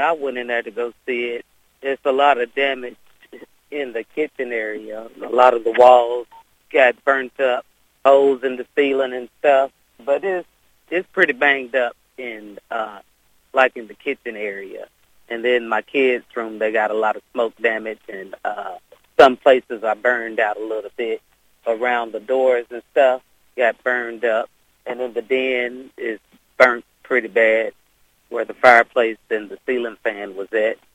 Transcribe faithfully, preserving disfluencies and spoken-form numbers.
I went in there to go see it, there's a lot of damage in the kitchen area. A lot of the walls got burnt up, holes in the ceiling and stuff. But it's it's pretty banged up in uh, like in the kitchen area. And then my kids' room, they got a lot of smoke damage, and uh, some places are burned out a little bit around the doors and stuff, got burned up. And then the den is burnt pretty bad where the fireplace and the ceiling fan was at.